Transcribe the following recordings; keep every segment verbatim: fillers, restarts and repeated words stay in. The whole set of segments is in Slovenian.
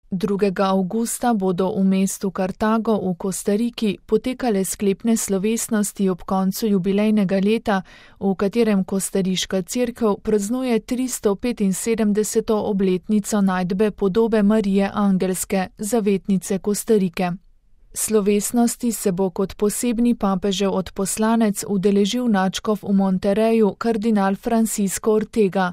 drugega avgusta bodo v mestu Kartago v Kostariki potekale sklepne slovesnosti ob koncu jubilejnega leta, v katerem kostariška cerkev praznuje tristo petinsedemdeseto obletnico najdbe podobe Marije Angelske, zavetnice Kostarike. Slovesnosti se bo kot posebni papežev odposlanec udeležil nadškof v Monterreju kardinal Francisco Ortega.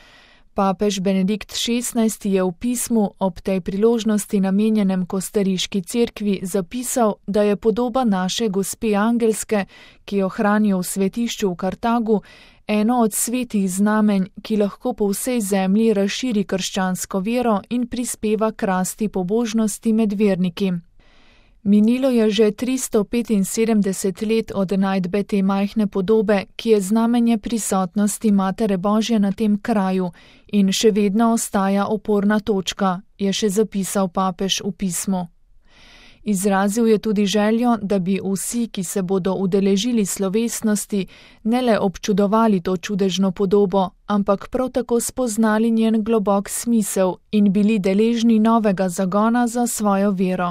Papež Benedikt šestnajsti je v pismu ob tej priložnosti namenjenem kostariški cerkvi zapisal, da je podoba naše gospe Angelske, ki jo hranijo v svetišču v Kartagu, eno od svetih znamenj, ki lahko po vsej zemlji razširi krščansko vero in prispeva k rasti pobožnosti med verniki. Minilo je že tristo petinsedemdeset let od najdbe te majhne podobe, ki je znamenje prisotnosti Matere Božje na tem kraju in še vedno ostaja oporna točka, je še zapisal papež v pismu. Izrazil je tudi željo, da bi vsi, ki se bodo udeležili slovesnosti, ne le občudovali to čudežno podobo, ampak prav tako spoznali njen globok smisel in bili deležni novega zagona za svojo vero.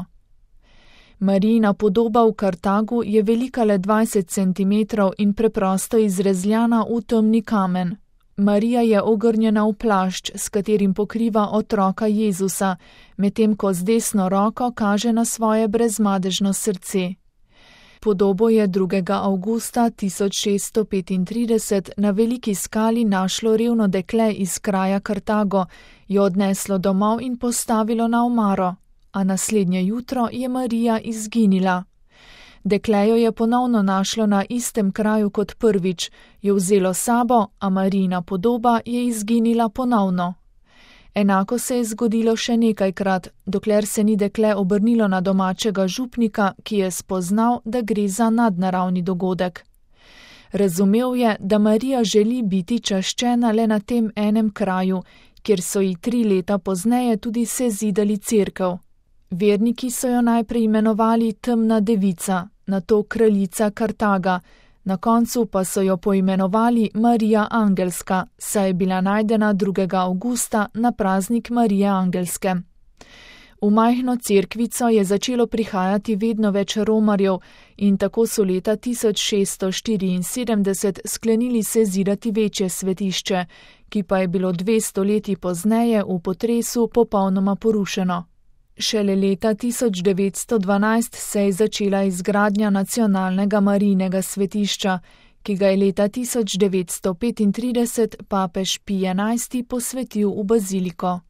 Marijina podoba v Kartagu je velika le dvajset centimetrov in preprosto izrezljana v temni kamen. Marija je ogrnjena v plašč, s katerim pokriva otroka Jezusa, medtem ko z desno roko kaže na svoje brezmadežno srce. Podobo je drugega avgusta tisoč šeststo petintrideset na veliki skali našlo revno dekle iz kraja Kartago, jo odneslo domov in postavilo na omaro. A naslednje jutro je Marija izginila. Dekle jo je ponovno našlo na istem kraju kot prvič, jo vzelo sabo, a Marijina podoba je izginila ponovno. Enako se je zgodilo še nekajkrat, dokler se ni dekle obrnilo na domačega župnika, ki je spoznal, da gre za nadnaravni dogodek. Razumel je, da Marija želi biti čaščena le na tem enem kraju, kjer so ji tri leta pozneje tudi sezidali cerkev. Verniki so jo najprej imenovali Temna devica, nato kraljica Kartaga, na koncu pa so jo poimenovali Marija Angelska, saj je bila najdena drugega avgusta na praznik Marije Angelske. V majhno cerkvico je začelo prihajati vedno več romarjev in tako so leta tisoč šeststo štiriinsedemdeset sklenili sezidati večje svetišče, ki pa je bilo dve stoletji pozneje v potresu popolnoma porušeno. Šele leta tisoč devetsto dvanajst se je začela izgradnja nacionalnega Marijinega svetišča, ki ga je leta tisoč devetsto petintrideset papež Pij enajsti posvetil v baziliko.